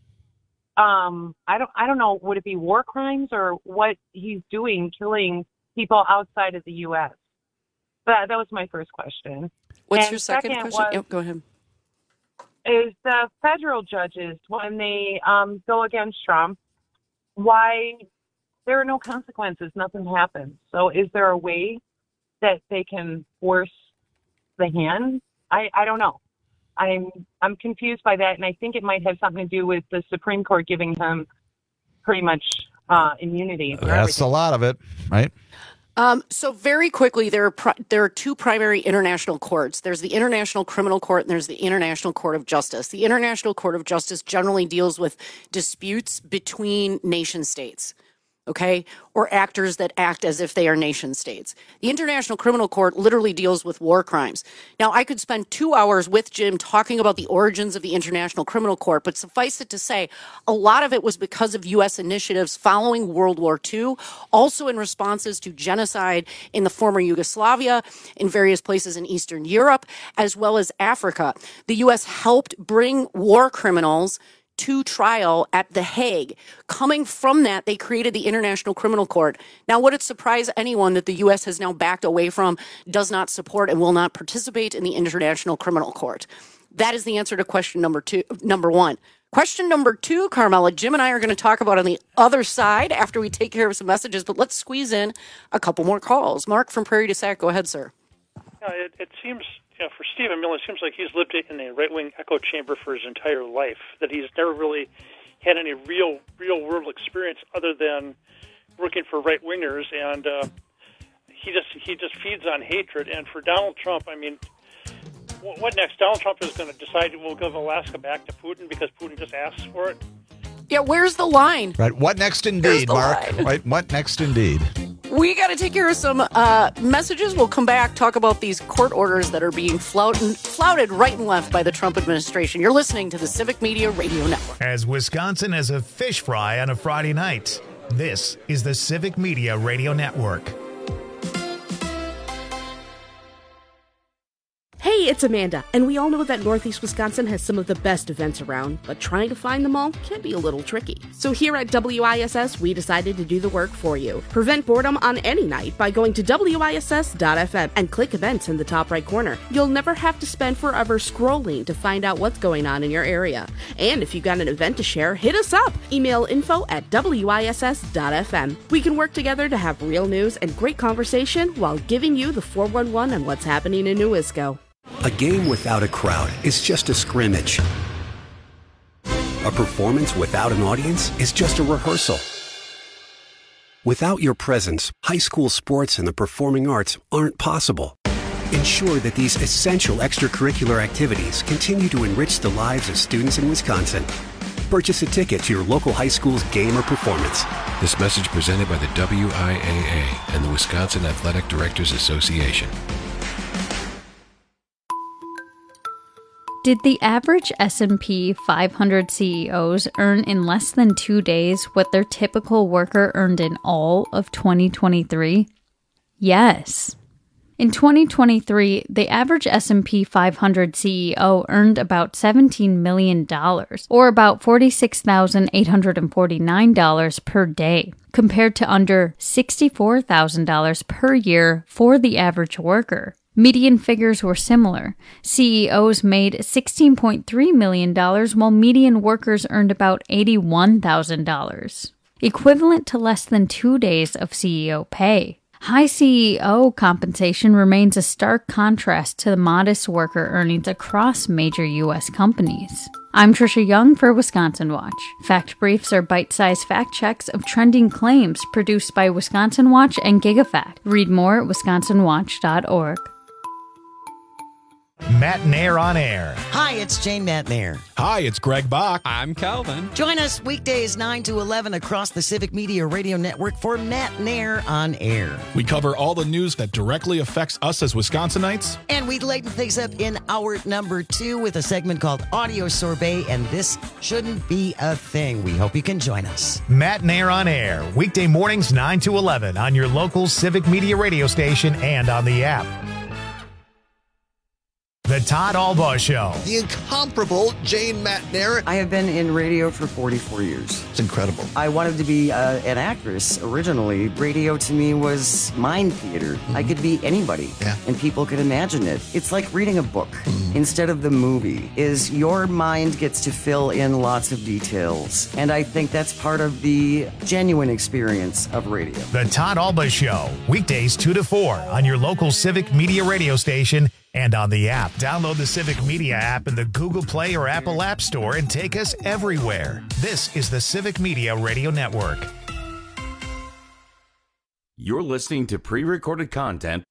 I don't know. Would it be war crimes or what he's doing, killing people outside of the U.S.? That was my first question. What's your second question? Yep, go ahead. Is the federal judges, when they go against Trump, why there are no consequences? Nothing happens. So is there a way that they can force the hand? I don't know. I'm confused by that, and I think it might have something to do with the Supreme Court giving him pretty much immunity. That's a lot of it, right? So very quickly, there are two primary international courts. There's the International Criminal Court and there's the International Court of Justice. The International Court of Justice generally deals with disputes between nation states. Okay, or actors that act as if they are nation states. The International Criminal Court literally deals with war crimes. Now, I could spend 2 hours with Jim talking about the origins of the International Criminal Court, but suffice it to say, a lot of it was because of U.S. initiatives following World War II, also in responses to genocide in the former Yugoslavia, in various places in Eastern Europe, as well as Africa. The U.S. helped bring war criminals to trial at The Hague. Coming from that, they created the International Criminal Court. Now, would it surprise anyone that the U.S. has now backed away from, does not support, and will not participate in the International Criminal Court? That is the answer to question number one. Question number two, Carmela, Jim and I are going to talk about on the other side after we take care of some messages, but let's squeeze in a couple more calls. Mark from Prairie du Sac, go ahead, sir. It seems, for Stephen Miller, it seems like he's lived in a right-wing echo chamber for his entire life, that he's never really had any real-world experience other than working for right-wingers, and he just feeds on hatred. And for Donald Trump, I mean, what next? Donald Trump is going to decide we'll give Alaska back to Putin because Putin just asks for it? Yeah, where's the line? Right, what next indeed, Mark? Right, what next indeed? We got to take care of some messages. We'll come back, talk about these court orders that are being flouted right and left by the Trump administration. You're listening to the Civic Media Radio Network. As Wisconsin as a fish fry on a Friday night, this is the Civic Media Radio Network. Hey, it's Amanda, and we all know that Northeast Wisconsin has some of the best events around, but trying to find them all can be a little tricky. So here at WISS, we decided to do the work for you. Prevent boredom on any night by going to WISS.FM and click events in the top right corner. You'll never have to spend forever scrolling to find out what's going on in your area. And if you got an event to share, hit us up. Email info@WISS.FM. We can work together to have real news and great conversation while giving you the 411 on what's happening in New Isco. A game without a crowd is just a scrimmage. A performance without an audience is just a rehearsal. Without your presence, high school sports and the performing arts aren't possible. Ensure that these essential extracurricular activities continue to enrich the lives of students in Wisconsin. Purchase a ticket to your local high school's game or performance. This message presented by the WIAA and the Wisconsin Athletic Directors Association. Did the average S&P 500 CEOs earn in less than 2 days what their typical worker earned in all of 2023? Yes. In 2023, the average S&P 500 CEO earned about $17 million, or about $46,849 per day, compared to under $64,000 per year for the average worker. Median figures were similar. CEOs made $16.3 million, while median workers earned about $81,000, equivalent to less than 2 days of CEO pay. High CEO compensation remains a stark contrast to the modest worker earnings across major U.S. companies. I'm Trisha Young for Wisconsin Watch. Fact Briefs are bite-sized fact checks of trending claims produced by Wisconsin Watch and GigaFact. Read more at wisconsinwatch.org. Matt Nair on Air. Hi, it's Jane Matt Nair. Hi, it's Greg Bach. I'm Calvin. Join us weekdays 9 to 11 across the Civic Media Radio Network for Matt Nair on Air. We cover all the news that directly affects us as Wisconsinites. And we lighten things up in hour number 2 with a segment called Audio Sorbet, and this shouldn't be a thing. We hope you can join us. Matt Nair on Air, weekday mornings 9 to 11 on your local Civic Media radio station and on the app. The Todd Albaugh Show. The incomparable Jane Matt Nair. I have been in radio for 44 years. It's incredible. I wanted to be an actress originally. Radio to me was mind theater. Mm-hmm. I could be anybody, and people could imagine it. It's like reading a book instead of the movie. Is your mind gets to fill in lots of details, and I think that's part of the genuine experience of radio. The Todd Albaugh Show, weekdays 2 to 4 on your local Civic Media radio station and on the app. Download the Civic Media app in the Google Play or Apple App Store and take us everywhere. This is the Civic Media Radio Network. You're listening to pre-recorded content.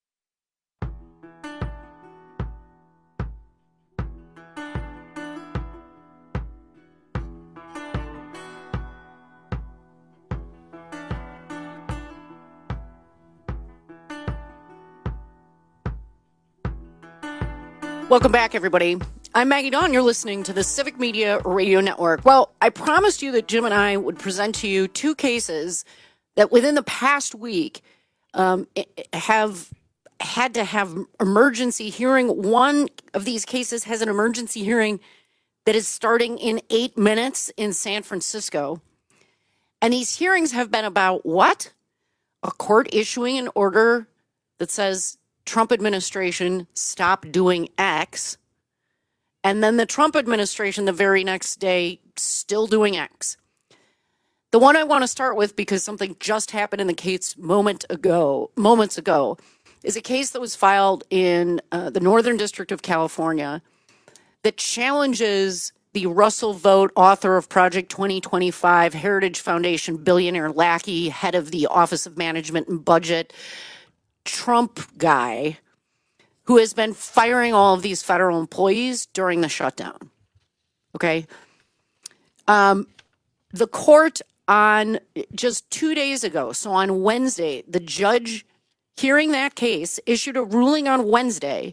Welcome back, everybody. I'm Maggie Dawn. You're listening to the Civic Media Radio Network. Well, I promised you that Jim and I would present to you 2 cases that within the past week have had to have emergency hearing. One of these cases has an emergency hearing that is starting in 8 minutes in San Francisco. And these hearings have been about what? A court issuing an order that says Trump administration stop doing X, and then the Trump administration the very next day still doing X. The one I want to start with, because something just happened in the case moments ago, is a case that was filed in the Northern District of California that challenges the Russell Vought, author of Project 2025, Heritage Foundation billionaire lackey, head of the Office of Management and Budget, Trump guy, who has been firing all of these federal employees during the shutdown. Okay. The court on just 2 days ago, so on Wednesday, the judge hearing that case issued a ruling on Wednesday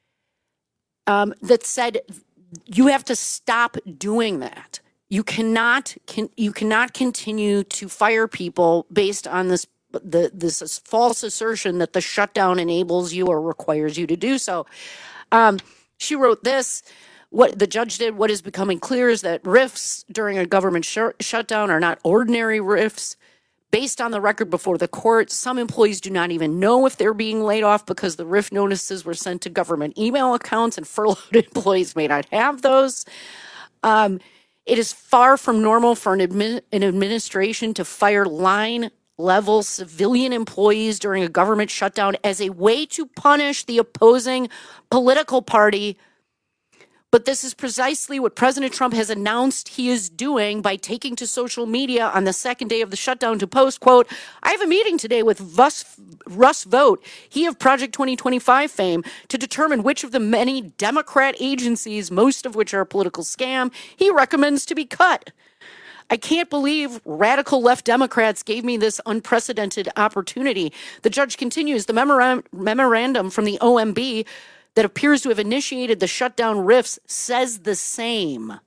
that said you have to stop doing that. You cannot continue to fire people based on this false assertion that the shutdown enables you or requires you to do so. She wrote this. What the judge did, what is becoming clear is that rifts during a government shutdown are not ordinary rifts. Based on the record before the court, some employees do not even know if they're being laid off because the RIF notices were sent to government email accounts, and furloughed employees may not have those. It is far from normal for an administration to fire line level civilian employees during a government shutdown as a way to punish the opposing political party. But this is precisely what President Trump has announced he is doing by taking to social media on the second day of the shutdown to post, quote, I have a meeting today with Russ Vought, he of Project 2025 fame, to determine which of the many Democrat agencies, most of which are a political scam, he recommends to be cut. I can't believe radical left Democrats gave me this unprecedented opportunity. The judge continues, the memorandum from the OMB that appears to have initiated the shutdown rifts says the same.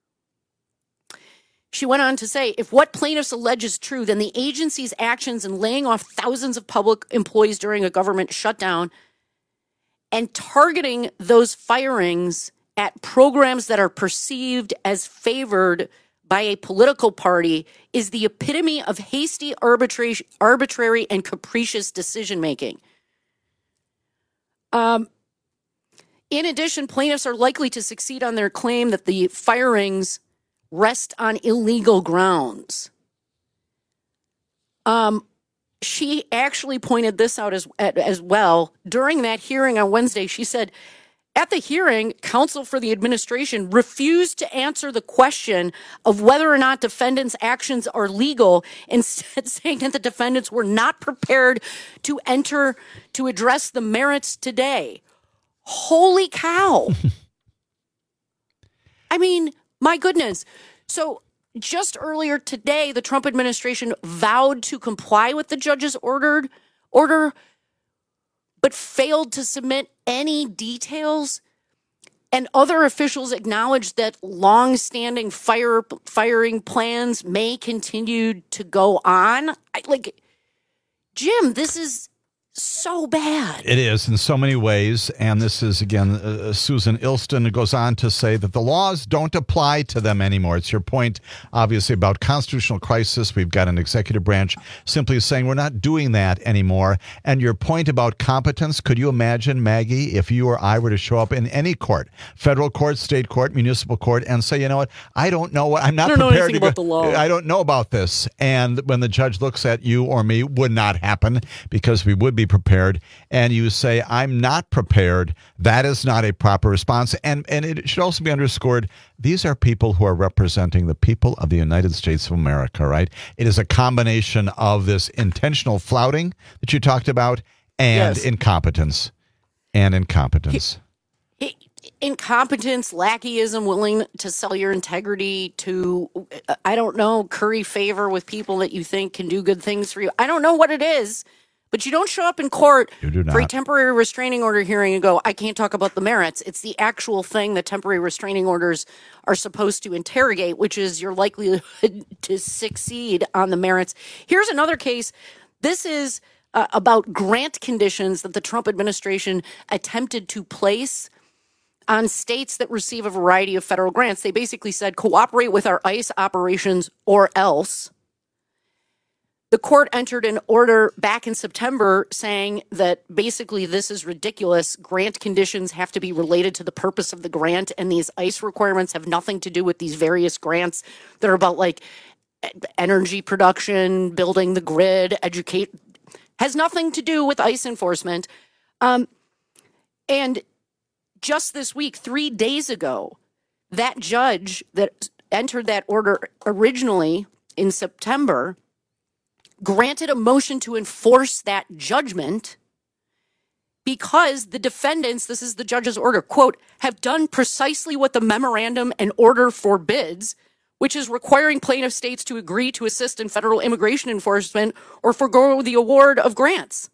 She went on to say, if what plaintiffs allege is true, then the agency's actions in laying off thousands of public employees during a government shutdown and targeting those firings at programs that are perceived as favored by a political party is the epitome of hasty, arbitrary, and capricious decision-making. In addition, plaintiffs are likely to succeed on their claim that the firings rest on illegal grounds. She actually pointed this out as well. During that hearing on Wednesday, she said, at the hearing, counsel for the administration refused to answer the question of whether or not defendants' actions are legal, instead saying that the defendants were not prepared to address the merits today. Holy cow. I mean, my goodness. So just earlier today, the Trump administration vowed to comply with the judge's order, but failed to submit any details. And other officials acknowledged that long-standing firing plans may continue to go on. Jim, this is so bad. It is in so many ways. And this is, again, Susan Ilston goes on to say that the laws don't apply to them anymore. It's your point, obviously, about constitutional crisis. We've got an executive branch simply saying we're not doing that anymore. And your point about competence, could you imagine, Maggie, if you or I were to show up in any court, federal court, state court, municipal court, and say, you know what, I don't know what, I'm not prepared to go. About the law. I don't know about this. And when the judge looks at you or me, would not happen because we would be prepared, and you say, I'm not prepared, that is not a proper response. And it should also be underscored, these are people who are representing the people of the United States of America, right? It is a combination of this intentional flouting that you talked about and incompetence. Incompetence, lackeyism, willing to sell your integrity to, I don't know, curry favor with people that you think can do good things for you. I don't know what it is. But you don't show up in court for a temporary restraining order hearing and go, I can't talk about the merits. It's the actual thing that temporary restraining orders are supposed to interrogate, which is your likelihood to succeed on the merits. Here's another case. This is about grant conditions that the Trump administration attempted to place on states that receive a variety of federal grants. They basically said, cooperate with our ICE operations or else. The court entered an order back in September saying that basically this is ridiculous. Grant conditions have to be related to the purpose of the grant, and these ICE requirements have nothing to do with these various grants that are about like energy production, building the grid, has nothing to do with ICE enforcement. And just this week, 3 days ago, that judge that entered that order originally in September granted a motion to enforce that judgment because the defendants, this is the judge's order, quote, have done precisely what the memorandum and order forbids, which is requiring plaintiff states to agree to assist in federal immigration enforcement or forgo the award of grants.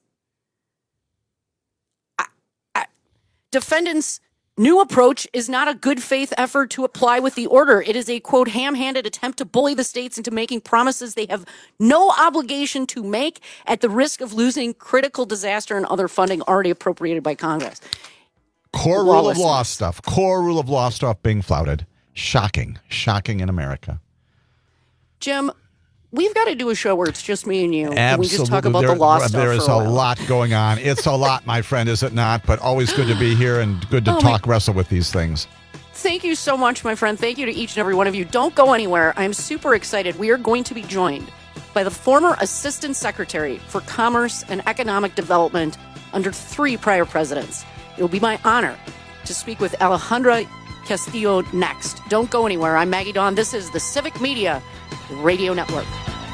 Defendants' new approach is not a good faith effort to apply with the order. It is a, quote, ham-handed attempt to bully the states into making promises they have no obligation to make at the risk of losing critical disaster and other funding already appropriated by Congress. Core rule of law stuff. Core rule of law stuff being flouted. Shocking. Shocking in America. Jim, we've got to do a show where it's just me and you. Absolutely. And we just talk about the law stuff. There is a lot going on. It's a lot, my friend, is it not? But always good to be here and good to wrestle with these things. Thank you so much, my friend. Thank you to each and every one of you. Don't go anywhere. I'm super excited. We are going to be joined by the former Assistant Secretary for Commerce and Economic Development under 3 prior presidents. It will be my honor to speak with Alejandra Castillo next. Don't go anywhere. I'm Maggie Dawn. This is the Civic Media Radio Network.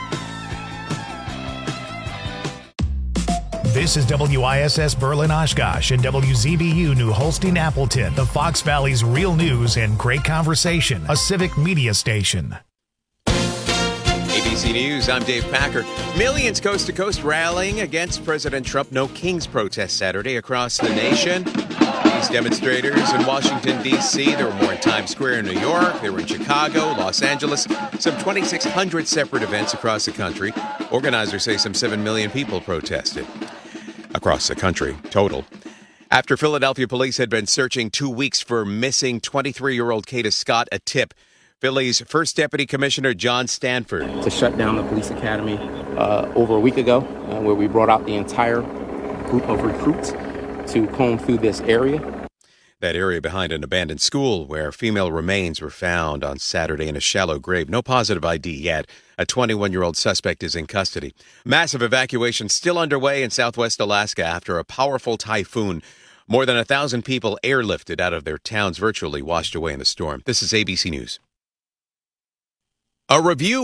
This is WISS Berlin Oshkosh and WZBU New Holstein Appleton, the Fox Valley's real news and great conversation, a civic media station. ABC News, I'm Dave Packer. Millions coast to coast rallying against President Trump No Kings protest Saturday across the nation. These demonstrators in Washington, D.C., there were more in Times Square in New York, they were in Chicago, Los Angeles, some 2,600 separate events across the country. Organizers say some 7 million people protested across the country, total. After Philadelphia police had been searching 2 weeks for missing 23-year-old Kata Scott, a tip. Philly's first deputy commissioner, John Stanford. To shut down the police academy over a week ago, where we brought out the entire group of recruits to comb through this area. That area behind an abandoned school where female remains were found on Saturday in a shallow grave. No positive ID yet. A 21-year-old suspect is in custody. Massive evacuation still underway in southwest Alaska after a powerful typhoon. More than 1,000 people airlifted out of their towns, virtually washed away in the storm. This is ABC News. A review